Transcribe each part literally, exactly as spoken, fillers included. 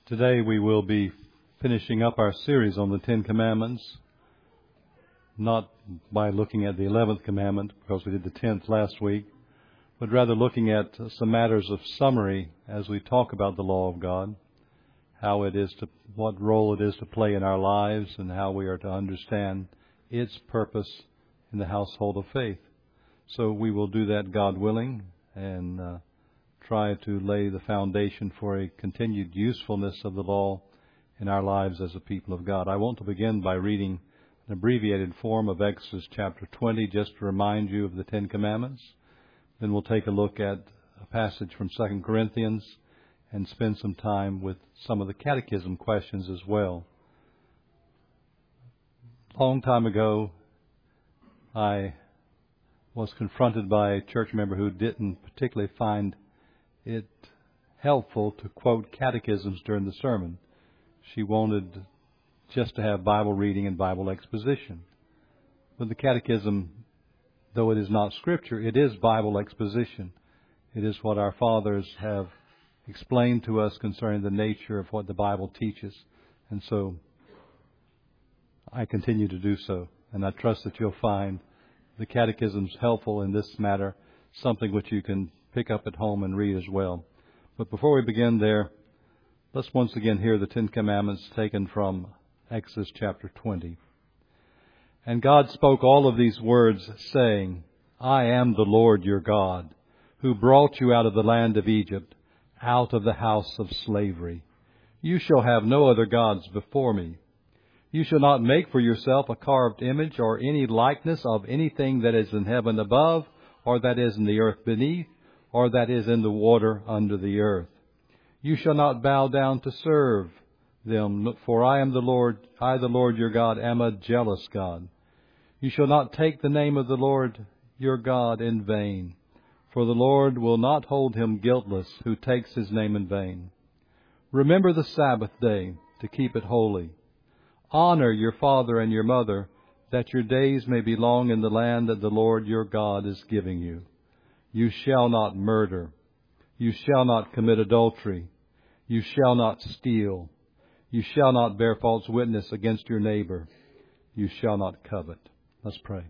Today we will be finishing up our series on the Ten Commandments, not by looking at the eleventh commandment, because we did the tenth last week, but rather looking at some matters of summary as we talk about the law of God, how it is to, what role it is to play in our lives, and how we are to understand its purpose in the household of faith. So we will do that, God willing, and uh, try to lay the foundation for a continued usefulness of the law in our lives as a people of God. I want to begin by reading an abbreviated form of Exodus chapter twenty, just to remind you of the Ten Commandments. Then we'll take a look at a passage from Second Corinthians and spend some time with some of the catechism questions as well. A long time ago, I was confronted by a church member who didn't particularly find it helpful to quote catechisms during the sermon. She wanted just to have Bible reading and Bible exposition. But the catechism, though it is not Scripture, it is Bible exposition. It is what our fathers have explained to us concerning the nature of what the Bible teaches. And so I continue to do so. And I trust that you'll find the catechisms helpful in this matter, something which you can pick up at home and read as well. But before we begin there, let's once again hear the Ten Commandments taken from Exodus chapter twenty. And God spoke all of these words, saying, I am the Lord your God, who brought you out of the land of Egypt, out of the house of slavery. You shall have no other gods before me. You shall not make for yourself a carved image or any likeness of anything that is in heaven above, or that is in the earth beneath, or that is in the water under the earth. You shall not bow down to serve them, for I am the Lord, I the Lord your God am a jealous God. You shall not take the name of the Lord your God in vain, for the Lord will not hold him guiltless who takes his name in vain. Remember the Sabbath day to keep it holy. Honor your father and your mother, that your days may be long in the land that the Lord your God is giving you. You shall not murder. You shall not commit adultery. You shall not steal. You shall not bear false witness against your neighbor. You shall not covet. Let's pray.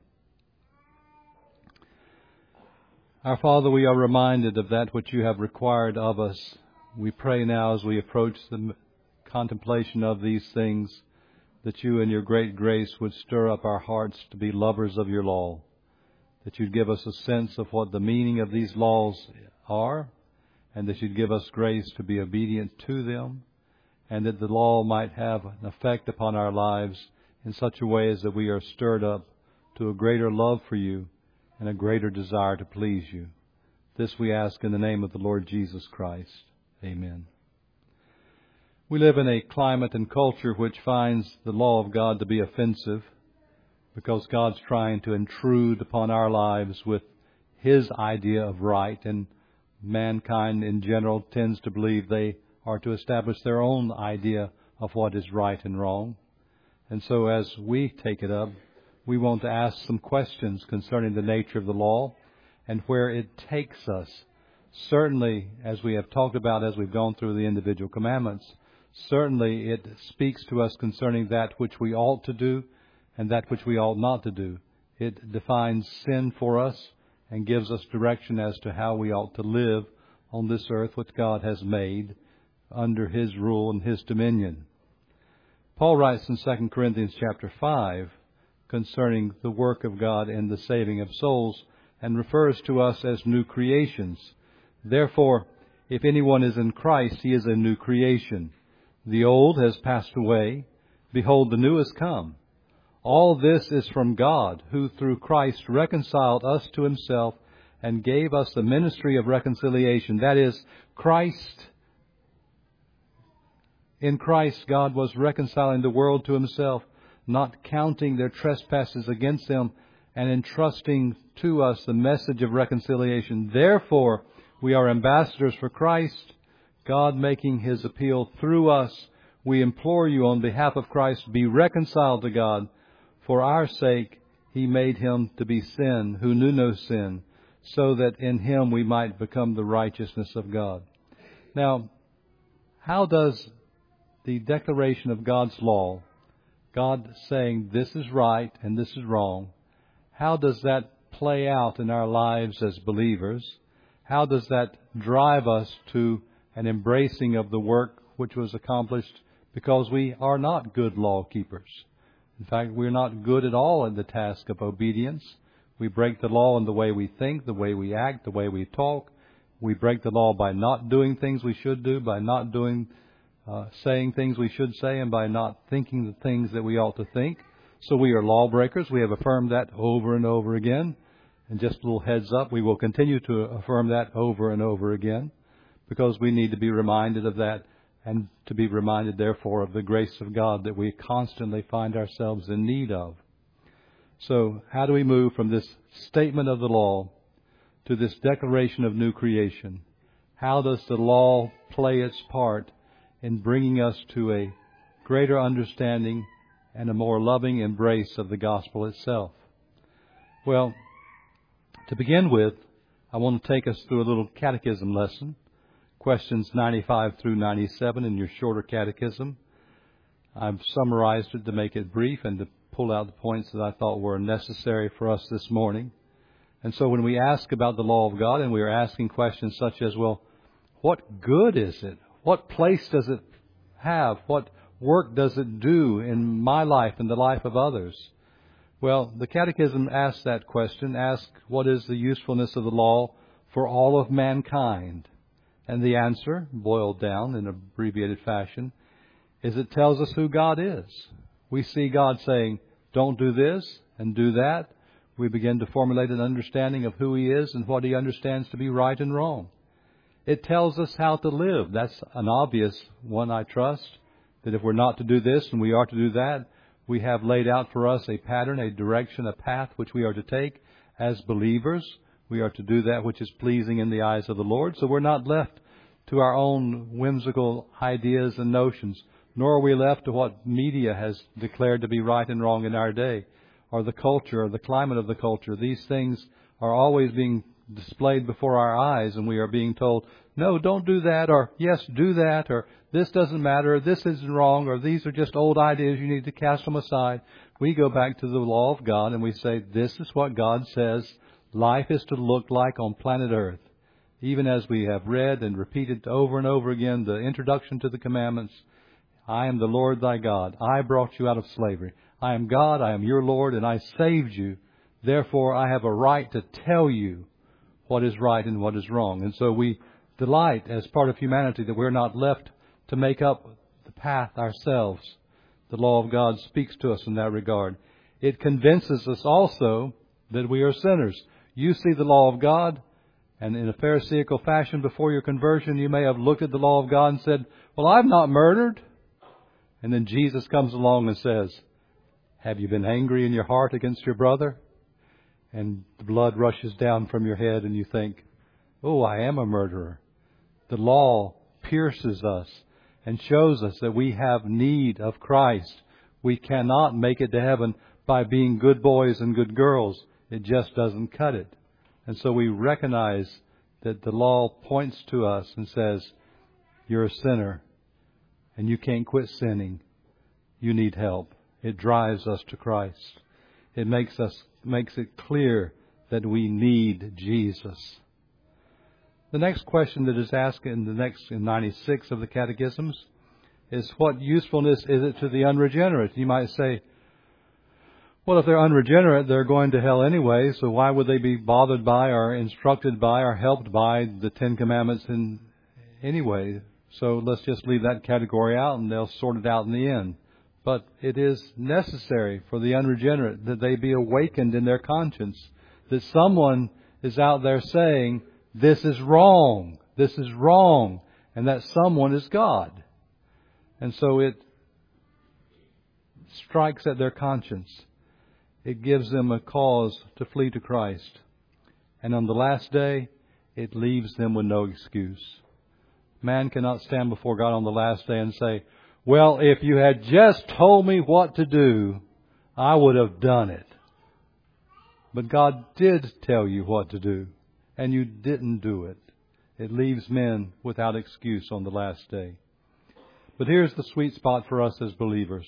Our Father, we are reminded of that which you have required of us. We pray now as we approach the contemplation of these things, that you in your great grace would stir up our hearts to be lovers of your law, that you'd give us a sense of what the meaning of these laws are, and that you'd give us grace to be obedient to them, and that the law might have an effect upon our lives in such a way as that we are stirred up to a greater love for you and a greater desire to please you. This we ask in the name of the Lord Jesus Christ. Amen. We live in a climate and culture which finds the law of God to be offensive, because God's trying to intrude upon our lives with His idea of right, and mankind in general tends to believe they are to establish their own idea of what is right and wrong. And so as we take it up, we want to ask some questions concerning the nature of the law and where it takes us. Certainly, as we have talked about as we've gone through the individual commandments, certainly it speaks to us concerning that which we ought to do and that which we ought not to do. It defines sin for us and gives us direction as to how we ought to live on this earth which God has made under His rule and His dominion. Paul writes in Second Corinthians chapter five concerning the work of God in the saving of souls, and refers to us as new creations. Therefore, if anyone is in Christ, he is a new creation. The old has passed away. Behold, the new has come. All this is from God, who through Christ reconciled us to Himself and gave us the ministry of reconciliation. That is, Christ, in Christ, God was reconciling the world to Himself, not counting their trespasses against them, and entrusting to us the message of reconciliation. Therefore, we are ambassadors for Christ, God making His appeal through us. We implore you on behalf of Christ, be reconciled to God. For our sake, He made Him to be sin, who knew no sin, so that in Him we might become the righteousness of God. Now, how does the declaration of God's law, God saying this is right and this is wrong, how does that play out in our lives as believers? How does that drive us to an embracing of the work which was accomplished because we are not good law keepers? In fact, we're not good at all in the task of obedience. We break the law in the way we think, the way we act, the way we talk. We break the law by not doing things we should do, by not doing, uh, saying things we should say, and by not thinking the things that we ought to think. So we are lawbreakers. We have affirmed that over and over again. And just a little heads up, we will continue to affirm that over and over again because we need to be reminded of that and to be reminded, therefore, of the grace of God that we constantly find ourselves in need of. So how do we move from this statement of the law to this declaration of new creation? How does the law play its part in bringing us to a greater understanding and a more loving embrace of the gospel itself? Well, to begin with, I want to take us through a little catechism lesson, questions ninety-five through ninety-seven in your shorter catechism. I've summarized it to make it brief and to pull out the points that I thought were necessary for us this morning. And so when we ask about the law of God and we are asking questions such as, well, what good is it? What place does it have? What work does it do in my life and the life of others? Well, the Catechism asks that question, asks what is the usefulness of the law for all of mankind? And the answer, boiled down in abbreviated fashion, is it tells us who God is. We see God saying, don't do this and do that. We begin to formulate an understanding of who He is and what He understands to be right and wrong. It tells us how to live. That's an obvious one, I trust, that if we're not to do this and we are to do that, we have laid out for us a pattern, a direction, a path which we are to take as believers. We are to do that which is pleasing in the eyes of the Lord. So we're not left to our own whimsical ideas and notions, nor are we left to what media has declared to be right and wrong in our day, or the culture, or the climate of the culture. These things are always being displayed before our eyes, and we are being told, no, don't do that, or yes, do that, or this doesn't matter, or this isn't wrong, or these are just old ideas, you need to cast them aside. We go back to the law of God and we say, this is what God says life is to look like on planet Earth. Even as we have read and repeated over and over again the introduction to the commandments, I am the Lord thy God. I brought you out of slavery. I am God, I am your Lord, and I saved you. Therefore, I have a right to tell you what is right and what is wrong. And so we delight as part of humanity that we're not left to make up the path ourselves. The law of God speaks to us in that regard. It convinces us also that we are sinners. You see the law of God, and in a Pharisaical fashion before your conversion, you may have looked at the law of God and said, well, I've not murdered. And then Jesus comes along and says, have you been angry in your heart against your brother? And the blood rushes down from your head and you think, oh, I am a murderer. The law pierces us and shows us that we have need of Christ. We cannot make it to heaven by being good boys and good girls. It just doesn't cut it. And so we recognize that the law points to us and says, you're a sinner and you can't quit sinning. You need help. It drives us to Christ. It makes us makes it clear that we need Jesus. The next question that is asked in the next in ninety-six of the catechisms is, what usefulness is it to the unregenerate? You might say, well, if they're unregenerate, they're going to hell anyway, so why would they be bothered by or instructed by or helped by the Ten Commandments in anyway? So let's just leave that category out and they'll sort it out in the end. But it is necessary for the unregenerate that they be awakened in their conscience, that someone is out there saying, this is wrong, this is wrong, and that someone is God. And so it strikes at their conscience. It gives them a cause to flee to Christ. And on the last day, it leaves them with no excuse. Man cannot stand before God on the last day and say, well, if you had just told me what to do, I would have done it. But God did tell you what to do, and you didn't do it. It leaves men without excuse on the last day. But here's the sweet spot for us as believers.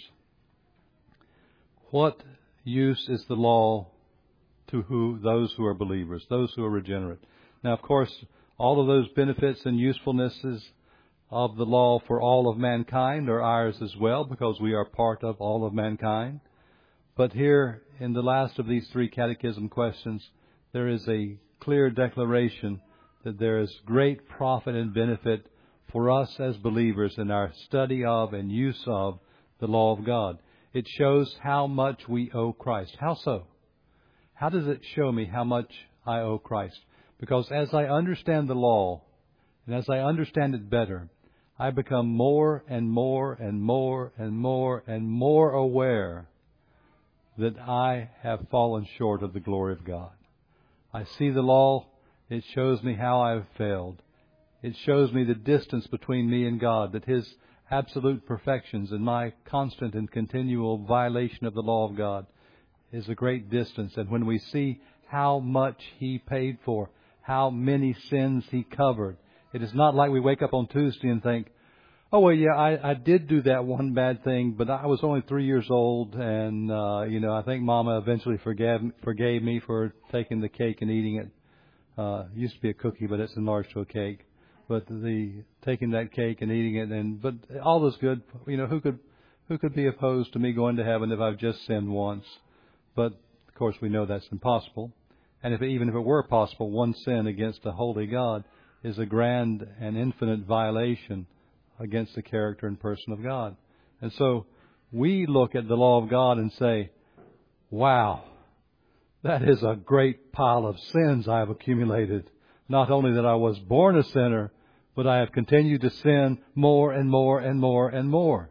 What use is the law to who those who are believers, those who are regenerate? Now, of course, all of those benefits and usefulnesses of the law for all of mankind are ours as well, because we are part of all of mankind. But here, in the last of these three catechism questions, there is a clear declaration that there is great profit and benefit for us as believers in our study of and use of the law of God. It shows how much we owe Christ. How so? How does it show me how much I owe Christ? Because as I understand the law, and as I understand it better, I become more and more and more and more and more aware that I have fallen short of the glory of God. I see the law. It shows me how I have failed. It shows me the distance between me and God, that His absolute perfections and my constant and continual violation of the law of God is a great distance. And when we see how much He paid for, how many sins He covered, it is not like we wake up on Tuesday and think, oh, well, yeah, I, I did do that one bad thing, but I was only three years old, and, uh, you know, I think Mama eventually forgave, forgave me for taking the cake and eating it. Uh, it used to be a cookie, but it's enlarged to a cake. But the taking that cake and eating it, and but all was good. You know, who could who could be opposed to me going to heaven if I've just sinned once? But of course, we know that's impossible. And if it, even if it were possible, one sin against a holy God is a grand and infinite violation against the character and person of God. And so we look at the law of God and say, "Wow, that is a great pile of sins I have accumulated. Not only that I was born a sinner, but I have continued to sin more and more and more and more.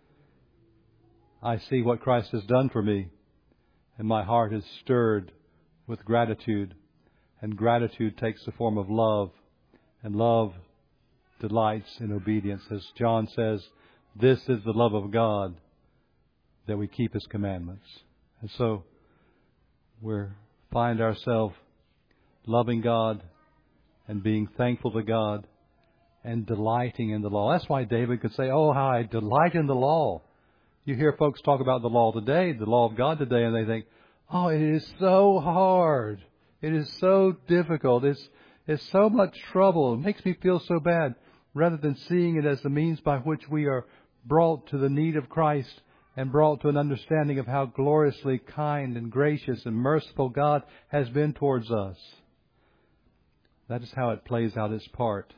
I see what Christ has done for me, and my heart is stirred with gratitude. And gratitude takes the form of love, and love delights in obedience. As John says, this is the love of God, that we keep His commandments." And so we find ourselves loving God and being thankful to God and delighting in the law. That's why David could say, "Oh, how I delight in the law." You hear folks talk about the law today, the law of God today, and they think, "Oh, it is so hard. It is so difficult. It's, it's so much trouble. It makes me feel so bad," rather than seeing it as the means by which we are brought to the need of Christ and brought to an understanding of how gloriously kind and gracious and merciful God has been towards us. That is how it plays out its part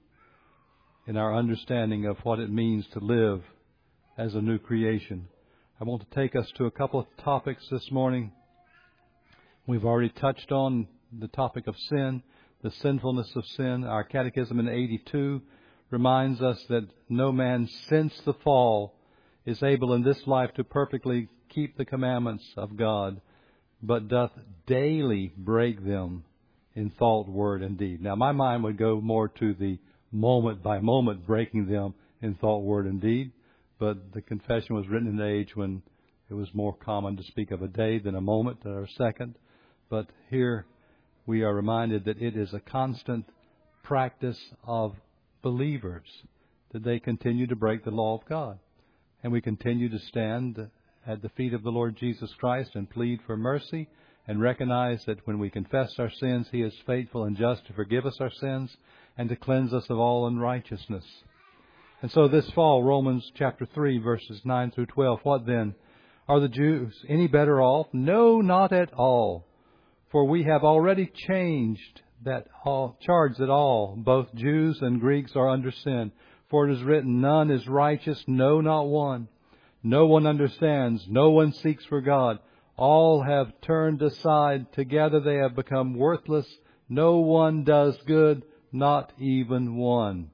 in our understanding of what it means to live as a new creation. I want to take us to a couple of topics this morning. We've already touched on the topic of sin, the sinfulness of sin. Our catechism in eighty-two reminds us that no man since the fall is able in this life to perfectly keep the commandments of God, but doth daily break them in thought, word, and deed. Now, my mind would go more to the moment by moment breaking them in thought, word, and deed, but the confession was written in an age when it was more common to speak of a day than a moment or a second. But here we are reminded that it is a constant practice of believers, that they continue to break the law of God. And we continue to stand at the feet of the Lord Jesus Christ and plead for mercy, and recognize that when we confess our sins, He is faithful and just to forgive us our sins and to cleanse us of all unrighteousness. And so this fall, Romans chapter three, verses nine through twelve, what then? Are the Jews any better off? No, not at all. For we have already changed that all, charge that all, both Jews and Greeks, are under sin. For it is written, none is righteous, no, not one. No one understands, no one seeks for God. All have turned aside, together they have become worthless. No one does good, not even one.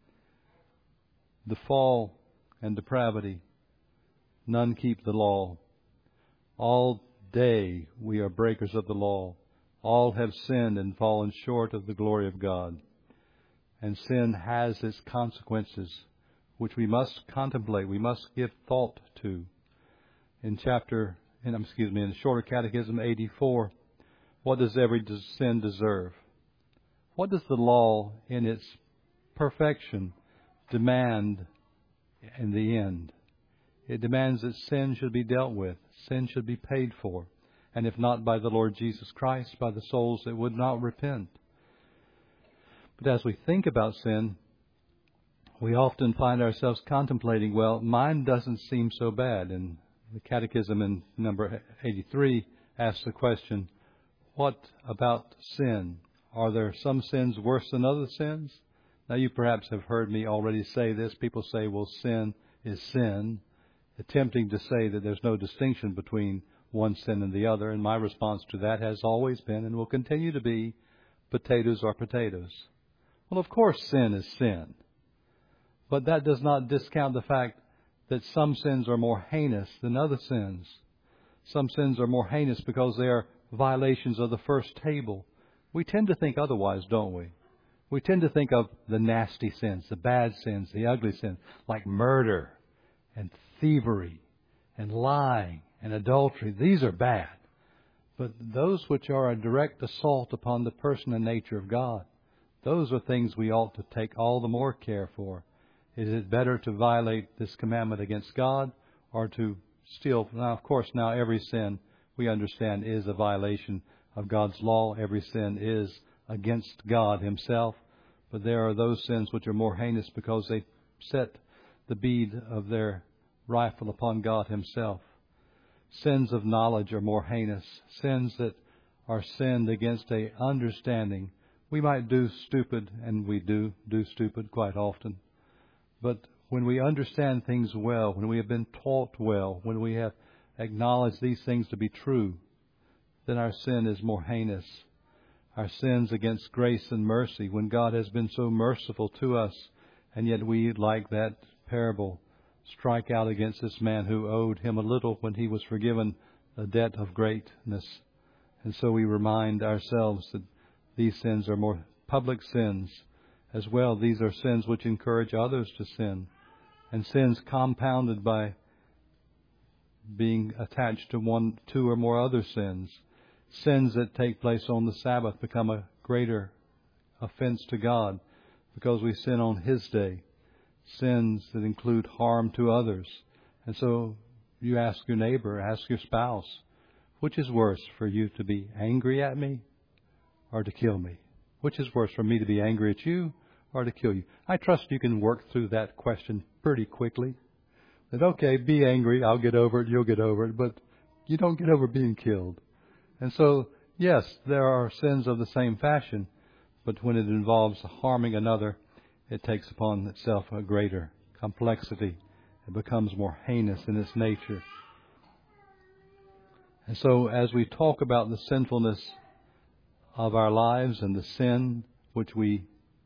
The fall and depravity, none keep the law. All day we are breakers of the law. All have sinned and fallen short of the glory of God. And sin has its consequences, which we must contemplate, we must give thought to. In chapter, in, excuse me, in the Shorter Catechism eighty-four, what does every sin deserve? What does the law in its perfection demand in the end. It demands that sin should be dealt with. Sin should be paid for. And if not by the Lord Jesus Christ, by the souls that would not repent. But as we think about sin, we often find ourselves contemplating, well, mine doesn't seem so bad. And the Catechism in number eighty-three asks the question, what about sin? Are there some sins worse than other sins? Now, you perhaps have heard me already say this. People say, well, sin is sin, attempting to say that there's no distinction between one sin and the other. And my response to that has always been and will continue to be, potatoes are potatoes. Well, of course, sin is sin. But that does not discount the fact that some sins are more heinous than other sins. Some sins are more heinous because they are violations of the first table. We tend to think otherwise, don't we? We tend to think of the nasty sins, the bad sins, the ugly sins, like murder and thievery and lying and adultery. These are bad. But those which are a direct assault upon the person and nature of God, those are things we ought to take all the more care for. Is it better to violate this commandment against God or to steal? Now, of course, now every sin we understand is a violation of God's law. Every sin is against God Himself. But there are those sins which are more heinous because they set the bead of their rifle upon God Himself. Sins of knowledge are more heinous. Sins that are sinned against a understanding. We might do stupid, and we do do stupid quite often. But when we understand things well, when we have been taught well, when we have acknowledged these things to be true, then our sin is more heinous. Our sins against grace and mercy, when God has been so merciful to us, and yet we, like that parable, strike out against this man who owed him a little when he was forgiven a debt of greatness. And so we remind ourselves that these sins are more public sins. As well, these are sins which encourage others to sin, and sins compounded by being attached to one, two or more other sins. Sins that take place on the Sabbath become a greater offense to God because we sin on His day. Sins that include harm to others. And so you ask your neighbor, ask your spouse, which is worse, for you to be angry at me or to kill me? Which is worse, for me to be angry at you or to kill you? I trust you can work through that question pretty quickly. That, okay, be angry, I'll get over it, you'll get over it, but you don't get over being killed. And so, yes, there are sins of the same fashion, but when it involves harming another, it takes upon itself a greater complexity. It becomes more heinous in its nature. And so, as we talk about the sinfulness of our lives and the sin which we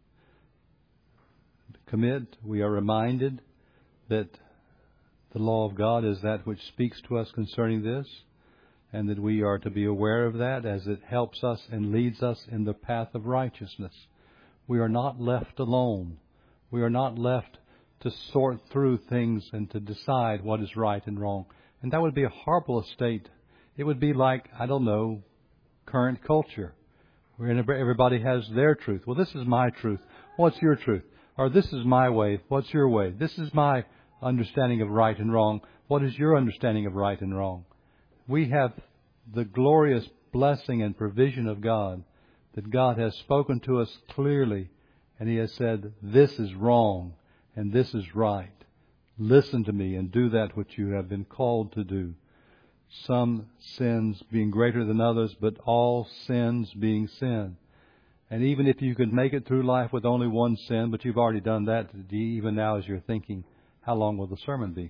commit, we are reminded that the law of God is that which speaks to us concerning this, and that we are to be aware of that as it helps us and leads us in the path of righteousness. We are not left alone. We are not left to sort through things and to decide what is right and wrong. And that would be a horrible estate. It would be like, I don't know, current culture, where everybody has their truth. Well, this is my truth. What's your truth? Or this is my way. What's your way? This is my understanding of right and wrong. What is your understanding of right and wrong? We have the glorious blessing and provision of God, that God has spoken to us clearly, and He has said, this is wrong and this is right. Listen to me and do that which you have been called to do. Some sins being greater than others, but all sins being sin. And even if you could make it through life with only one sin, but you've already done that, even now as you're thinking, how long will the sermon be?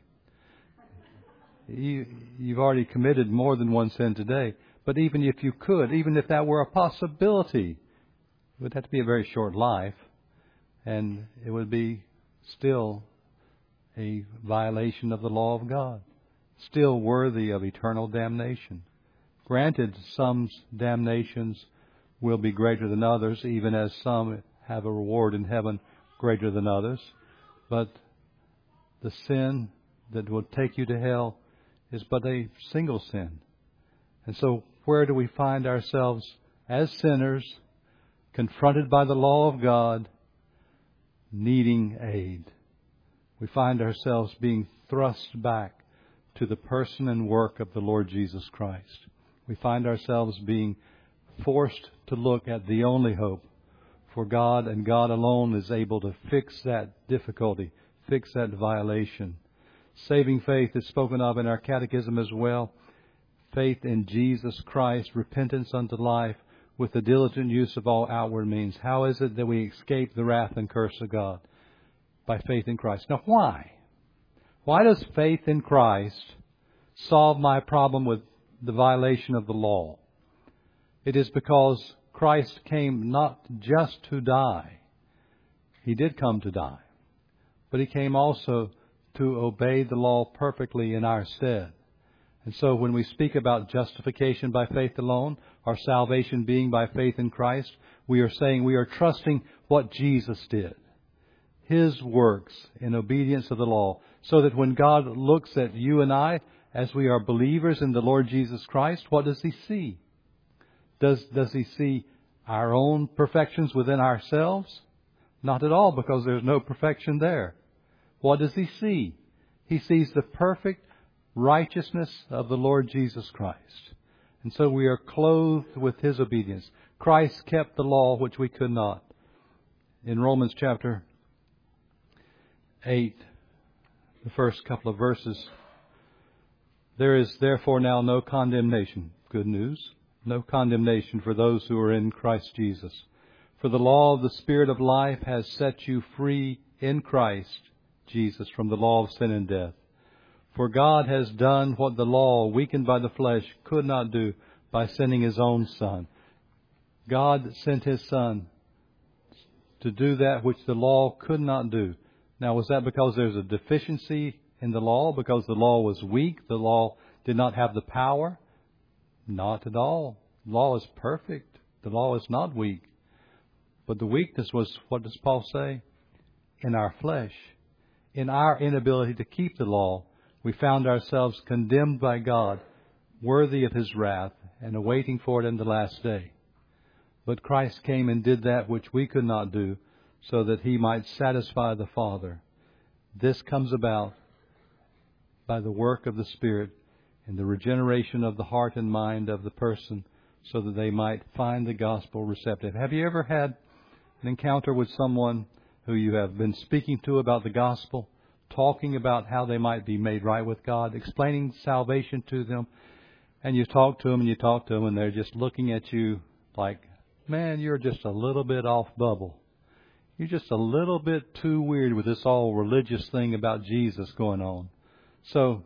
You, you've already committed more than one sin today. But even if you could, even if that were a possibility, it would have to be a very short life. And it would be still a violation of the law of God. Still worthy of eternal damnation. Granted, some damnations will be greater than others, even as some have a reward in heaven greater than others. But the sin that will take you to hell is but a single sin. And so where do we find ourselves as sinners, confronted by the law of God, needing aid? We find ourselves being thrust back to the person and work of the Lord Jesus Christ. We find ourselves being forced to look at the only hope for God, and God alone is able to fix that difficulty, fix that violation. Saving faith is spoken of in our catechism as well. Faith in Jesus Christ, repentance unto life, with the diligent use of all outward means. How is it that we escape the wrath and curse of God? By faith in Christ. Now, why? Why does faith in Christ solve my problem with the violation of the law? It is because Christ came not just to die. He did come to die. But He came also to obey the law perfectly in our stead. And so when we speak about justification by faith alone, or salvation being by faith in Christ, we are saying we are trusting what Jesus did. His works in obedience to the law, so that when God looks at you and I, as we are believers in the Lord Jesus Christ, what does He see? Does, does He see our own perfections within ourselves? Not at all, because there's no perfection there. What does He see? He sees the perfect righteousness of the Lord Jesus Christ. And so we are clothed with His obedience. Christ kept the law which we could not. In Romans chapter eight, the first couple of verses, there is therefore now no condemnation. Good news. No condemnation for those who are in Christ Jesus. For the law of the Spirit of life has set you free in Christ Jesus from the law of sin and death. For God has done what the law, weakened by the flesh, could not do by sending His own Son. God sent His Son to do that which the law could not do. Now, was that because there's a deficiency in the law? Because the law was weak? The law did not have the power? Not at all. The law is perfect. The law is not weak. But the weakness was, what does Paul say? In our flesh. In our inability to keep the law, we found ourselves condemned by God, worthy of His wrath, and awaiting for it in the last day. But Christ came and did that which we could not do, so that He might satisfy the Father. This comes about by the work of the Spirit in the regeneration of the heart and mind of the person, so that they might find the gospel receptive. Have you ever had an encounter with someone who you have been speaking to about the gospel, talking about how they might be made right with God, explaining salvation to them, and you talk to them and you talk to them and they're just looking at you like, man, you're just a little bit off bubble. You're just a little bit too weird with this all religious thing about Jesus going on. So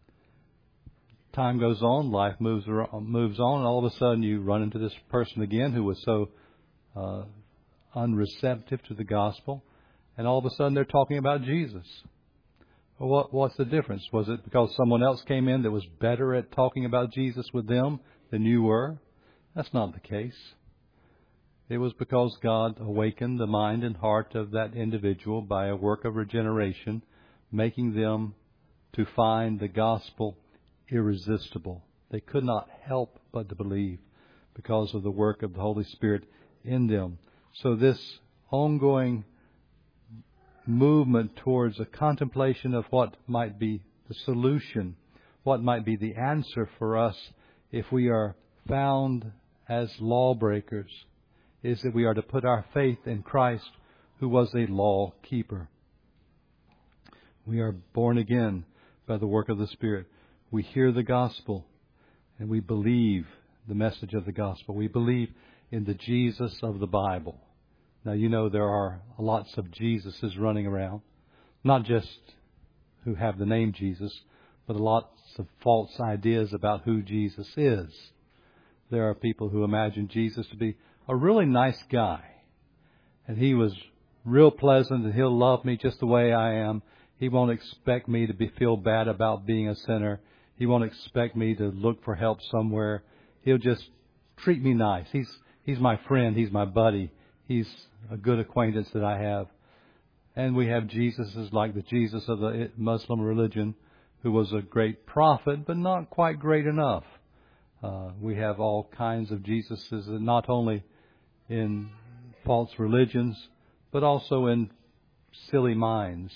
time goes on, life moves moves on, and all of a sudden you run into this person again who was so uh, unreceptive to the gospel, and all of a sudden they're talking about Jesus. Well, what, what's the difference? Was it because someone else came in that was better at talking about Jesus with them than you were? That's not the case. It was because God awakened the mind and heart of that individual by a work of regeneration, making them to find the gospel irresistible. They could not help but to believe because of the work of the Holy Spirit in them. So this ongoing movement towards a contemplation of what might be the solution, what might be the answer for us if we are found as lawbreakers, is that we are to put our faith in Christ, who was a law keeper. We are born again by the work of the Spirit. We hear the gospel and we believe the message of the gospel. We believe in the Jesus of the Bible. Now, you know there are lots of Jesuses running around, not just who have the name Jesus, but lots of false ideas about who Jesus is. There are people who imagine Jesus to be a really nice guy, and He was real pleasant, and He'll love me just the way I am. He won't expect me to be feel bad about being a sinner. He won't expect me to look for help somewhere. He'll just treat me nice. He's He's my friend. He's my buddy. He's a good acquaintance that I have. And we have Jesuses like the Jesus of the Muslim religion, who was a great prophet, but not quite great enough. Uh, we have all kinds of Jesuses, not only in false religions, but also in silly minds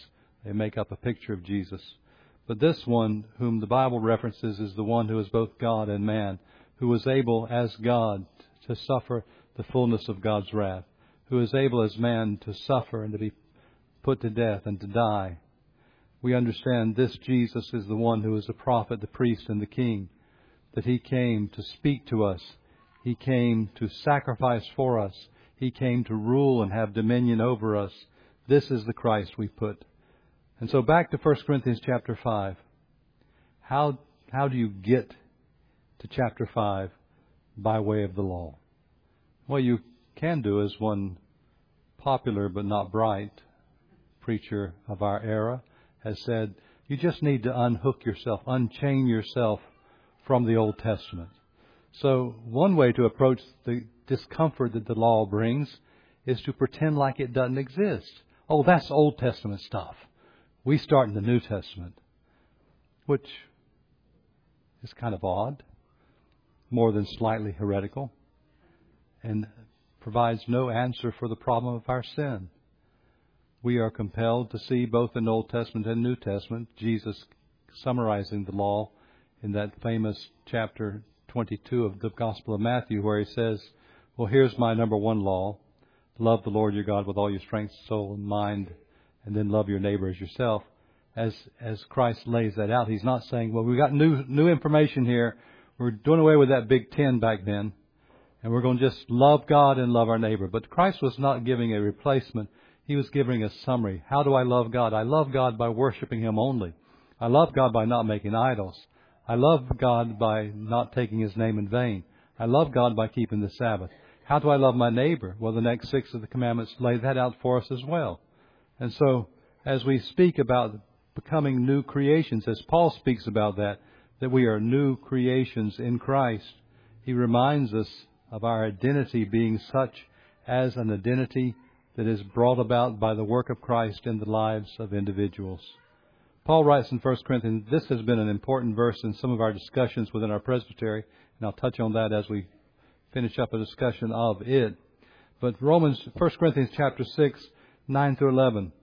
They make up a picture of Jesus. But this one, whom the Bible references, is the one who is both God and man, who was able as God to suffer the fullness of God's wrath, who is able as man to suffer and to be put to death and to die. We understand this Jesus is the one who is the prophet, the priest, and the king, that He came to speak to us. He came to sacrifice for us. He came to rule and have dominion over us. This is the Christ we put. And so back to First Corinthians chapter five. How, how do you get to chapter five by way of the law? Well, you can do as one popular but not bright preacher of our era has said, you just need to unhook yourself, unchain yourself from the Old Testament. So one way to approach the discomfort that the law brings is to pretend like it doesn't exist. Oh, that's Old Testament stuff. We start in the New Testament, which is kind of odd, more than slightly heretical, and provides no answer for the problem of our sin. We are compelled to see both in Old Testament and New Testament Jesus summarizing the law in that famous chapter twenty-two of the Gospel of Matthew, where He says, well, here's my number one law. Love the Lord your God with all your strength, soul, and mind, and then love your neighbor as yourself. As as Christ lays that out, He's not saying, well, we've got new new information here. We're doing away with that big ten back then, and we're going to just love God and love our neighbor. But Christ was not giving a replacement. He was giving a summary. How do I love God? I love God by worshiping Him only. I love God by not making idols. I love God by not taking His name in vain. I love God by keeping the Sabbath. How do I love my neighbor? Well, the next six of the commandments lay that out for us as well. And so, as we speak about becoming new creations, as Paul speaks about that, that we are new creations in Christ, he reminds us of our identity being such as an identity that is brought about by the work of Christ in the lives of individuals. Paul writes in First Corinthians, this has been an important verse in some of our discussions within our presbytery, and I'll touch on that as we finish up a discussion of it. But Romans, First Corinthians chapter six, nine through eleven.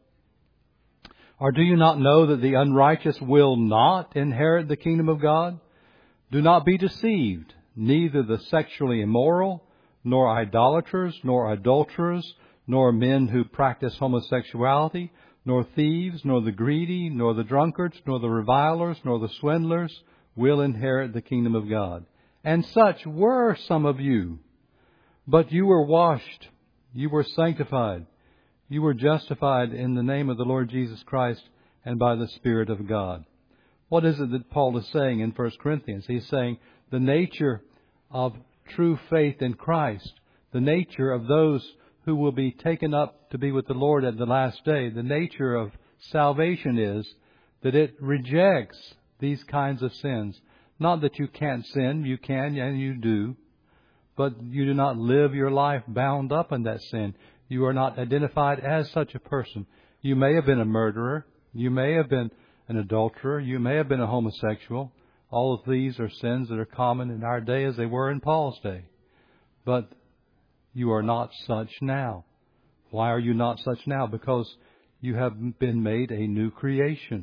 Or do you not know that the unrighteous will not inherit the kingdom of God? Do not be deceived. Neither the sexually immoral, nor idolaters, nor adulterers, nor men who practice homosexuality, nor thieves, nor the greedy, nor the drunkards, nor the revilers, nor the swindlers will inherit the kingdom of God. And such were some of you. But you were washed, you were sanctified, you were justified in the name of the Lord Jesus Christ and by the Spirit of God. What is it that Paul is saying in First Corinthians? He's saying the nature of true faith in Christ, the nature of those who will be taken up to be with the Lord at the last day, the nature of salvation is that it rejects these kinds of sins. Not that you can't sin, you can and you do, but you do not live your life bound up in that sin. You are not identified as such a person. You may have been a murderer, you may have been an adulterer, you may have been a homosexual. All of these are sins that are common in our day as they were in Paul's day. But you are not such now. Why are you not such now? Because you have been made a new creation.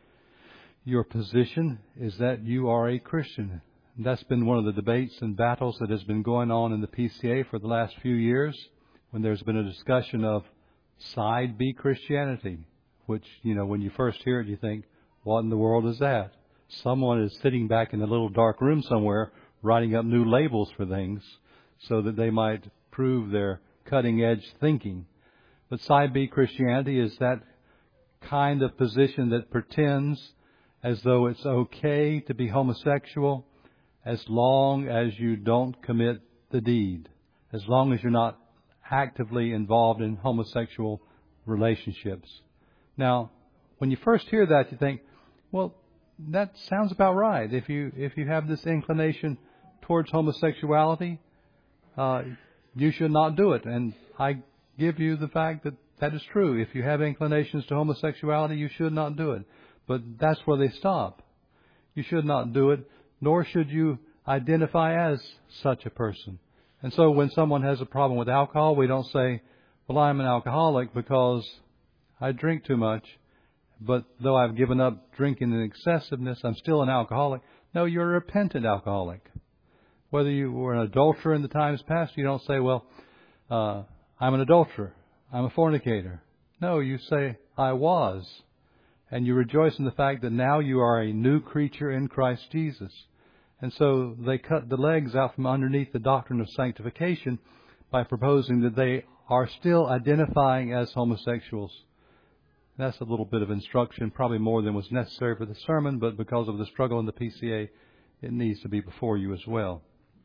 Your position is that you are a Christian. That's been one of the debates and battles that has been going on in the P C A for the last few years, when there's been a discussion of side B Christianity, which, you know, when you first hear it, you think, what in the world is that? Someone is sitting back in a little dark room somewhere writing up new labels for things so that they might prove their cutting-edge thinking. But side B Christianity is that kind of position that pretends as though it's okay to be homosexual as long as you don't commit the deed, as long as you're not actively involved in homosexual relationships. Now, when you first hear that, you think, well, that sounds about right. If you if you have this inclination towards homosexuality, uh, you should not do it. And I give you the fact that that is true. If you have inclinations to homosexuality, you should not do it. But that's where they stop. You should not do it, nor should you identify as such a person. And so when someone has a problem with alcohol, we don't say, well, I'm an alcoholic because I drink too much. but though I've given up drinking in excessiveness, I'm still an alcoholic. No, you're a repentant alcoholic. Whether you were an adulterer in the times past, you don't say, well, uh, I'm an adulterer, I'm a fornicator. No, you say, I was. And you rejoice in the fact that now you are a new creature in Christ Jesus. And so they cut the legs out from underneath the doctrine of sanctification by proposing that they are still identifying as homosexuals. That's a little bit of instruction, probably more than was necessary for the sermon, but because of the struggle in the P C A, it needs to be before you as well.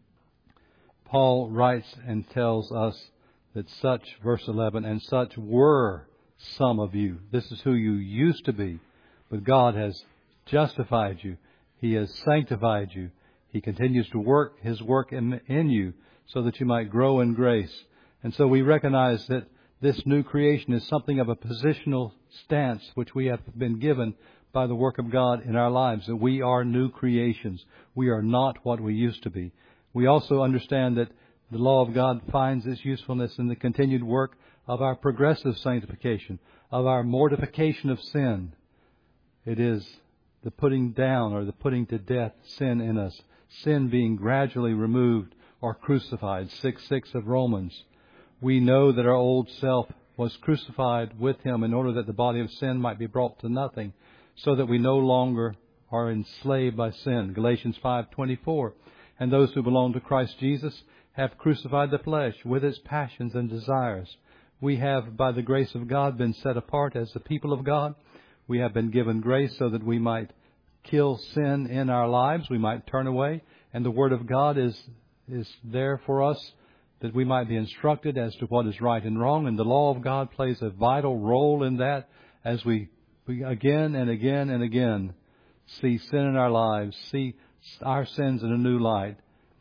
Paul writes and tells us that such, verse eleven, and such were some of you. This is who you used to be, but God has justified you. He has sanctified you. He continues to work His work in, in you so that you might grow in grace. And so we recognize that this new creation is something of a positional stance which we have been given by the work of God in our lives, that we are new creations. We are not what we used to be. We also understand that the law of God finds its usefulness in the continued work of our progressive sanctification, of our mortification of sin. It is the putting down or the putting to death sin in us, sin being gradually removed or crucified, six six of Romans. We know that our old self was crucified with Him in order that the body of sin might be brought to nothing, so that we no longer are enslaved by sin. Galatians five twenty-four. And those who belong to Christ Jesus have crucified the flesh with its passions and desires. We have, by the grace of God, been set apart as the people of God. We have been given grace so that we might kill sin in our lives. We might turn away. And the Word of God is, is there for us that we might be instructed as to what is right and wrong. And the law of God plays a vital role in that as we, we again and again and again see sin in our lives, see our sins in a new light.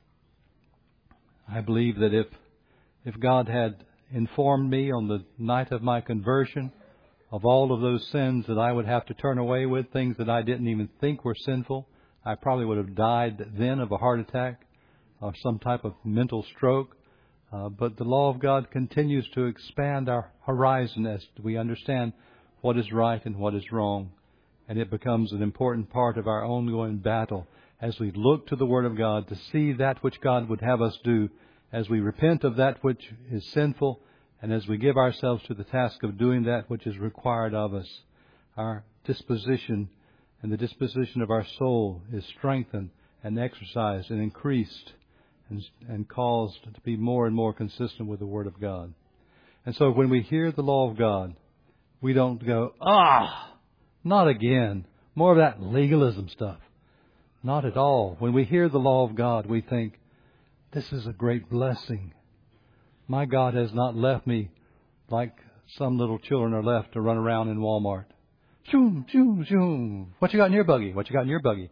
I believe that if if God had informed me on the night of my conversion of all of those sins that I would have to turn away with, things that I didn't even think were sinful, I probably would have died then of a heart attack or some type of mental stroke. Uh, but the law of God continues to expand our horizon as we understand what is right and what is wrong. And it becomes an important part of our ongoing battle as we look to the Word of God to see that which God would have us do, as we repent of that which is sinful, and as we give ourselves to the task of doing that which is required of us. Our disposition and the disposition of our soul is strengthened and exercised and increased and, and caused to be more and more consistent with the Word of God. And so when we hear the law of God, we don't go, ah, not again, more of that legalism stuff. Not at all. When we hear the law of God, we think, this is a great blessing. My God has not left me like some little children are left to run around in Walmart. Shoom, shoom, shoom. What you got in your buggy? What you got in your buggy?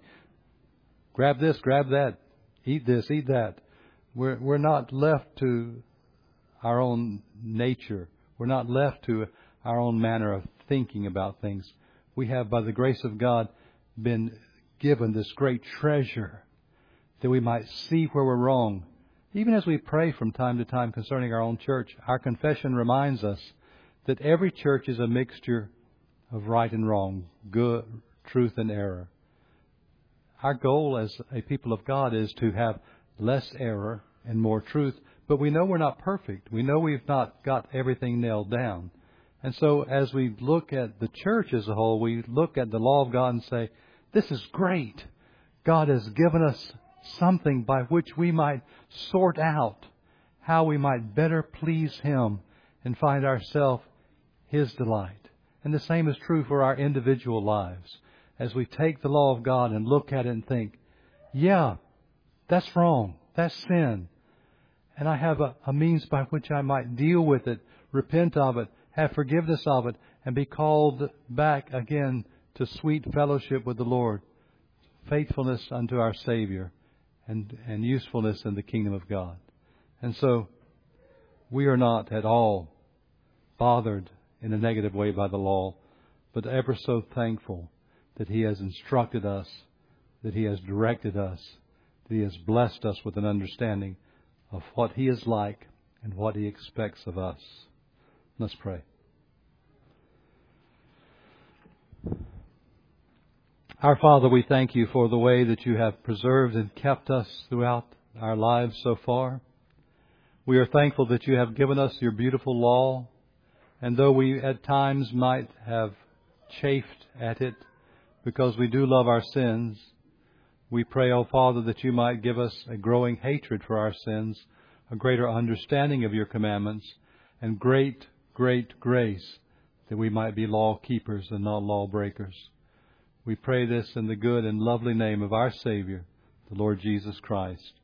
Grab this, grab that. Eat this, eat that. We're, we're not left to our own nature. We're not left to our own manner of thinking about things. We have, by the grace of God, been given this great treasure that we might see where we're wrong. Even as we pray from time to time concerning our own church, our confession reminds us that every church is a mixture of right and wrong, good, truth and error. Our goal as a people of God is to have less error and more truth, but we know we're not perfect. We know we've not got everything nailed down. And so as we look at the church as a whole, we look at the law of God and say, this is great. God has given us something by which we might sort out how we might better please Him and find ourselves His delight. And the same is true for our individual lives. As we take the law of God and look at it and think, yeah, that's wrong. That's sin. And I have a, a means by which I might deal with it, repent of it, have forgiveness of it, and be called back again to sweet fellowship with the Lord, faithfulness unto our Savior, and, and usefulness in the kingdom of God. And so we are not at all bothered in a negative way by the law, but ever so thankful that He has instructed us, that He has directed us, that He has blessed us with an understanding of what He is like and what He expects of us. Let's pray. Our Father, we thank you for the way that you have preserved and kept us throughout our lives so far. We are thankful that you have given us your beautiful law, and though we at times might have chafed at it because we do love our sins, we pray, O Father, that you might give us a growing hatred for our sins, a greater understanding of your commandments, and great, great grace that we might be law keepers and not law breakers. We pray this in the good and lovely name of our Savior, the Lord Jesus Christ.